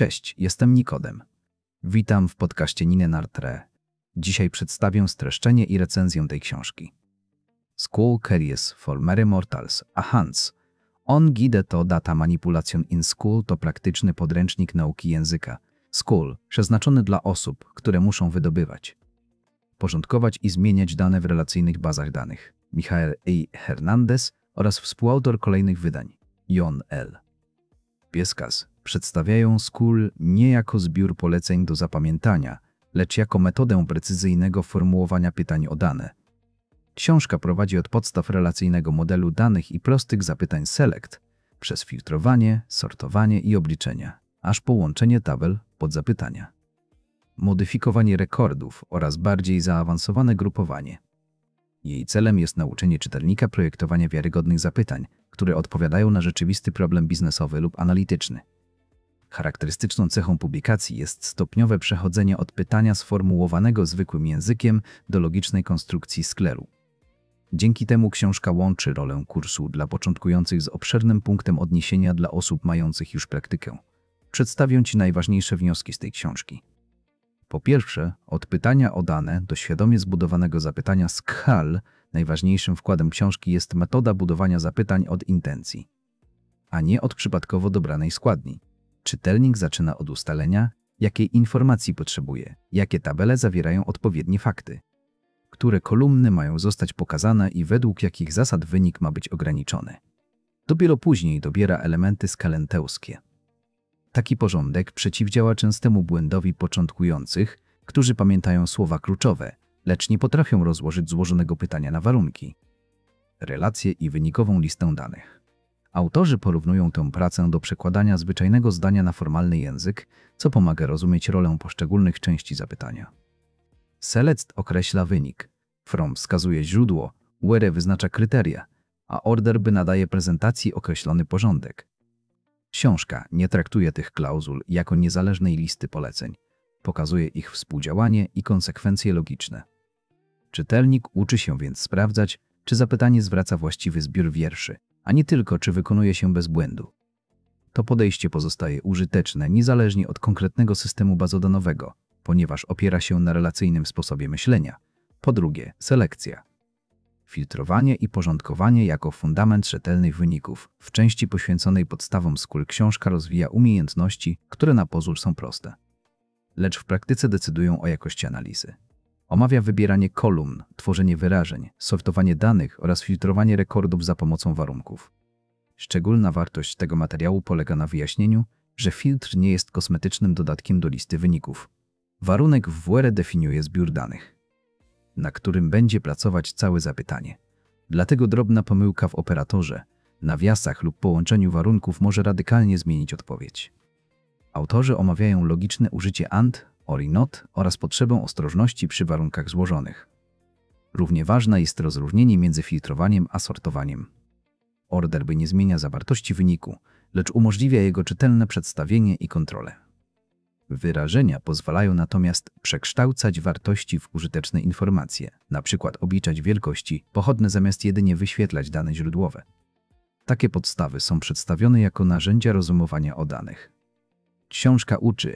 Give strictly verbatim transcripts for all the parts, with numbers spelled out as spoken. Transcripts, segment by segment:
Cześć, jestem Nikodem. Witam w podcaście Nine Nartre. Dzisiaj przedstawię streszczenie i recenzję tej książki. School Careers for Mere Mortals, a Hands on Guide to Data Manipulation in School to praktyczny podręcznik nauki języka. School, przeznaczony dla osób, które muszą wydobywać, porządkować i zmieniać dane w relacyjnych bazach danych. Michael A. Hernandez oraz współautor kolejnych wydań, Jon L. Pieskas, przedstawiają School nie jako zbiór poleceń do zapamiętania, lecz jako metodę precyzyjnego formułowania pytań o dane. Książka prowadzi od podstaw relacyjnego modelu danych i prostych zapytań select, przez filtrowanie, sortowanie i obliczenia, aż po łączenie tabel pod zapytania, modyfikowanie rekordów oraz bardziej zaawansowane grupowanie. Jej celem jest nauczenie czytelnika projektowania wiarygodnych zapytań, które odpowiadają na rzeczywisty problem biznesowy lub analityczny. Charakterystyczną cechą publikacji jest stopniowe przechodzenie od pytania sformułowanego zwykłym językiem do logicznej konstrukcji skleru. Dzięki temu książka łączy rolę kursu dla początkujących z obszernym punktem odniesienia dla osób mających już praktykę. Przedstawię Ci najważniejsze wnioski z tej książki. Po pierwsze, od pytania o dane do świadomie zbudowanego zapytania z K H A L najważniejszym wkładem książki jest metoda budowania zapytań od intencji, a nie od przypadkowo dobranej składni. Czytelnik zaczyna od ustalenia, jakiej informacji potrzebuje, jakie tabele zawierają odpowiednie fakty, które kolumny mają zostać pokazane i według jakich zasad wynik ma być ograniczony. Dopiero później dobiera elementy skalenteuskie. Taki porządek przeciwdziała częstemu błędowi początkujących, którzy pamiętają słowa kluczowe, lecz nie potrafią rozłożyć złożonego pytania na warunki, relacje i wynikową listę danych. Autorzy porównują tę pracę do przekładania zwyczajnego zdania na formalny język, co pomaga rozumieć rolę poszczególnych części zapytania. Select określa wynik, from wskazuje źródło, where wyznacza kryteria, a order by nadaje prezentacji określony porządek. Książka nie traktuje tych klauzul jako niezależnej listy poleceń, pokazuje ich współdziałanie i konsekwencje logiczne. Czytelnik uczy się więc sprawdzać, czy zapytanie zwraca właściwy zbiór wierszy, a nie tylko, czy wykonuje się bez błędu. To podejście pozostaje użyteczne niezależnie od konkretnego systemu bazodanowego, ponieważ opiera się na relacyjnym sposobie myślenia. Po drugie, selekcja. Filtrowanie i porządkowanie jako fundament rzetelnych wyników. W części poświęconej podstawom School książka rozwija umiejętności, które na pozór są proste, lecz w praktyce decydują o jakości analizy. Omawia wybieranie kolumn, tworzenie wyrażeń, sortowanie danych oraz filtrowanie rekordów za pomocą warunków. Szczególna wartość tego materiału polega na wyjaśnieniu, że filtr nie jest kosmetycznym dodatkiem do listy wyników. Warunek w W R definiuje zbiór danych, na którym będzie pracować całe zapytanie. Dlatego drobna pomyłka w operatorze, nawiasach lub połączeniu warunków może radykalnie zmienić odpowiedź. Autorzy omawiają logiczne użycie and, or i not oraz potrzebę ostrożności przy warunkach złożonych. Równie ważne jest rozróżnienie między filtrowaniem a sortowaniem. Order by nie zmienia zawartości wyniku, lecz umożliwia jego czytelne przedstawienie i kontrolę. Wyrażenia pozwalają natomiast przekształcać wartości w użyteczne informacje, np. obliczać wielkości pochodne zamiast jedynie wyświetlać dane źródłowe. Takie podstawy są przedstawione jako narzędzia rozumowania o danych. Książka uczy,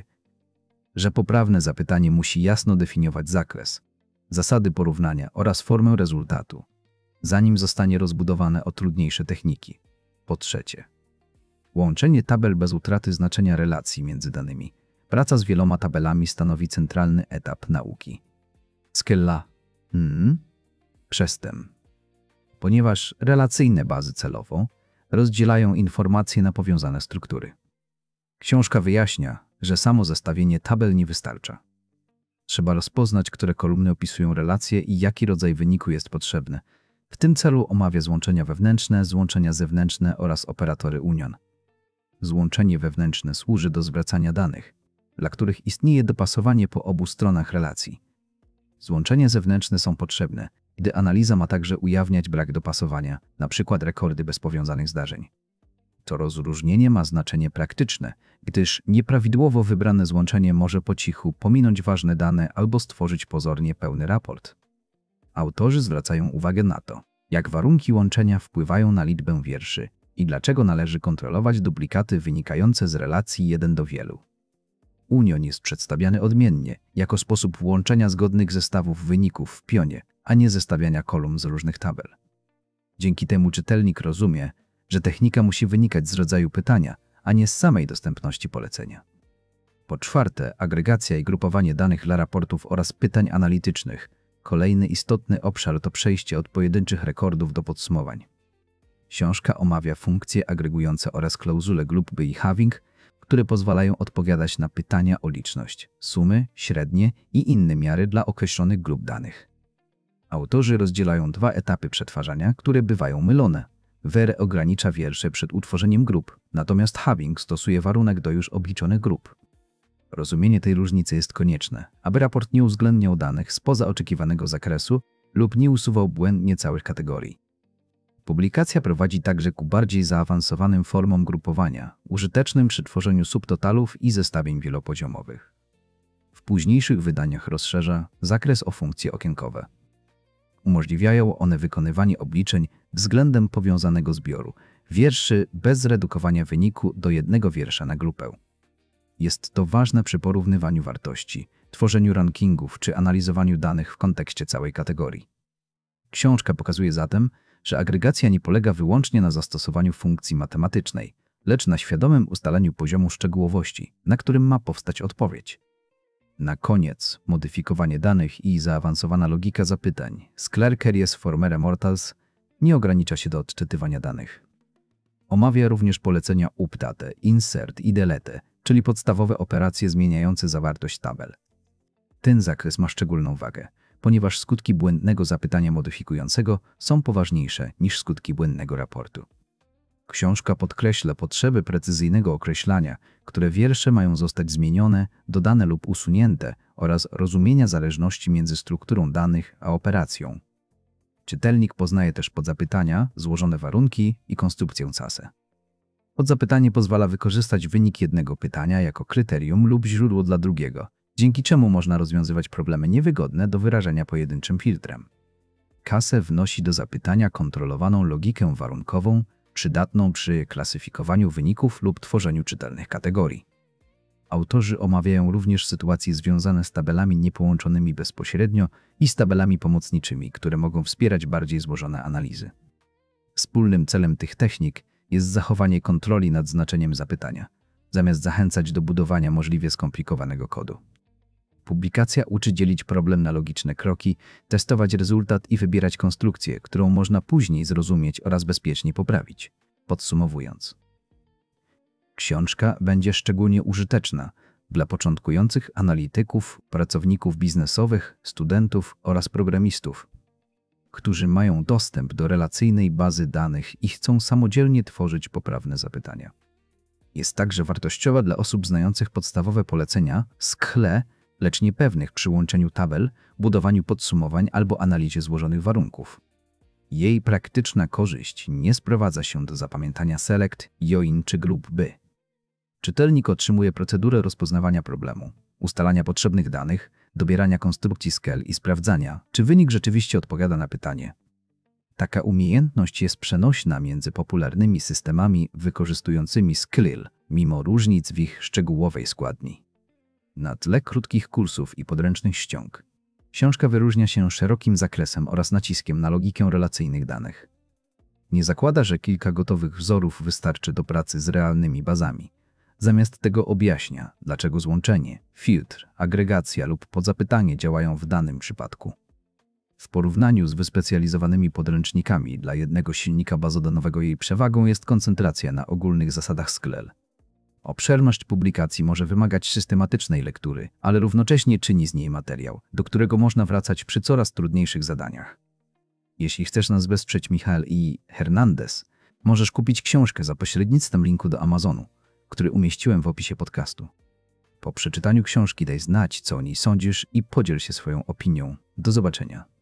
że poprawne zapytanie musi jasno definiować zakres, zasady porównania oraz formę rezultatu, zanim zostanie rozbudowane o trudniejsze techniki. Po trzecie, łączenie tabel bez utraty znaczenia relacji między danymi. Praca z wieloma tabelami stanowi centralny etap nauki. Skilla. Hmm. Przestęp. Ponieważ relacyjne bazy celowo rozdzielają informacje na powiązane struktury. Książka wyjaśnia, że samo zestawienie tabel nie wystarcza. Trzeba rozpoznać, które kolumny opisują relacje i jaki rodzaj wyniku jest potrzebny. W tym celu omawia złączenia wewnętrzne, złączenia zewnętrzne oraz operatory union. Złączenie wewnętrzne służy do zwracania danych, dla których istnieje dopasowanie po obu stronach relacji. Złączenia zewnętrzne są potrzebne, gdy analiza ma także ujawniać brak dopasowania, np. rekordy bez powiązanych zdarzeń. To rozróżnienie ma znaczenie praktyczne, gdyż nieprawidłowo wybrane złączenie może po cichu pominąć ważne dane albo stworzyć pozornie pełny raport. Autorzy zwracają uwagę na to, jak warunki łączenia wpływają na liczbę wierszy i dlaczego należy kontrolować duplikaty wynikające z relacji jeden do wielu. Union jest przedstawiany odmiennie, jako sposób łączenia zgodnych zestawów wyników w pionie, a nie zestawiania kolumn z różnych tabel. Dzięki temu czytelnik rozumie, że technika musi wynikać z rodzaju pytania, a nie z samej dostępności polecenia. Po czwarte, agregacja i grupowanie danych dla raportów oraz pytań analitycznych. Kolejny istotny obszar to przejście od pojedynczych rekordów do podsumowań. Książka omawia funkcje agregujące oraz klauzule grupy i having, które pozwalają odpowiadać na pytania o liczność, sumy, średnie i inne miary dla określonych grup danych. Autorzy rozdzielają dwa etapy przetwarzania, które bywają mylone. Were ogranicza wiersze przed utworzeniem grup, natomiast having stosuje warunek do już obliczonych grup. Rozumienie tej różnicy jest konieczne, aby raport nie uwzględniał danych spoza oczekiwanego zakresu lub nie usuwał błędnie całych kategorii. Publikacja prowadzi także ku bardziej zaawansowanym formom grupowania, użytecznym przy tworzeniu subtotalów i zestawień wielopoziomowych. W późniejszych wydaniach rozszerza zakres o funkcje okienkowe. Umożliwiają one wykonywanie obliczeń względem powiązanego zbioru wierszy bez zredukowania wyniku do jednego wiersza na grupę. Jest to ważne przy porównywaniu wartości, tworzeniu rankingów czy analizowaniu danych w kontekście całej kategorii. Książka pokazuje zatem, że agregacja nie polega wyłącznie na zastosowaniu funkcji matematycznej, lecz na świadomym ustaleniu poziomu szczegółowości, na którym ma powstać odpowiedź. Na koniec, modyfikowanie danych i zaawansowana logika zapytań z Claire Keries Formere Mortals nie ogranicza się do odczytywania danych. Omawia również polecenia update, insert i delete, czyli podstawowe operacje zmieniające zawartość tabel. Ten zakres ma szczególną wagę, ponieważ skutki błędnego zapytania modyfikującego są poważniejsze niż skutki błędnego raportu. Książka podkreśla potrzeby precyzyjnego określania, które wiersze mają zostać zmienione, dodane lub usunięte oraz rozumienia zależności między strukturą danych a operacją. Czytelnik poznaje też podzapytania, złożone warunki i konstrukcję C A S E. Podzapytanie pozwala wykorzystać wynik jednego pytania jako kryterium lub źródło dla drugiego, dzięki czemu można rozwiązywać problemy niewygodne do wyrażenia pojedynczym filtrem. C A S E wnosi do zapytania kontrolowaną logikę warunkową, przydatną przy klasyfikowaniu wyników lub tworzeniu czytelnych kategorii. Autorzy omawiają również sytuacje związane z tabelami niepołączonymi bezpośrednio i z tabelami pomocniczymi, które mogą wspierać bardziej złożone analizy. Wspólnym celem tych technik jest zachowanie kontroli nad znaczeniem zapytania, zamiast zachęcać do budowania możliwie skomplikowanego kodu. Publikacja uczy dzielić problem na logiczne kroki, testować rezultat i wybierać konstrukcję, którą można później zrozumieć oraz bezpiecznie poprawić. Podsumowując, książka będzie szczególnie użyteczna dla początkujących analityków, pracowników biznesowych, studentów oraz programistów, którzy mają dostęp do relacyjnej bazy danych i chcą samodzielnie tworzyć poprawne zapytania. Jest także wartościowa dla osób znających podstawowe polecenia z K L E, lecz niepewnych przy łączeniu tabel, budowaniu podsumowań albo analizie złożonych warunków. Jej praktyczna korzyść nie sprowadza się do zapamiętania select, join czy grup B. Czytelnik otrzymuje procedurę rozpoznawania problemu, ustalania potrzebnych danych, dobierania konstrukcji skel i sprawdzania, czy wynik rzeczywiście odpowiada na pytanie. Taka umiejętność jest przenośna między popularnymi systemami wykorzystującymi skill, mimo różnic w ich szczegółowej składni. Na tle krótkich kursów i podręcznych ściąg, książka wyróżnia się szerokim zakresem oraz naciskiem na logikę relacyjnych danych. Nie zakłada, że kilka gotowych wzorów wystarczy do pracy z realnymi bazami. Zamiast tego objaśnia, dlaczego złączenie, filtr, agregacja lub podzapytanie działają w danym przypadku. W porównaniu z wyspecjalizowanymi podręcznikami dla jednego silnika bazodanowego jej przewagą jest koncentracja na ogólnych zasadach skill. Obszerność publikacji może wymagać systematycznej lektury, ale równocześnie czyni z niej materiał, do którego można wracać przy coraz trudniejszych zadaniach. Jeśli chcesz nas wesprzeć, Michał i Hernandez, możesz kupić książkę za pośrednictwem linku do Amazonu, który umieściłem w opisie podcastu. Po przeczytaniu książki daj znać, co o niej sądzisz i podziel się swoją opinią. Do zobaczenia.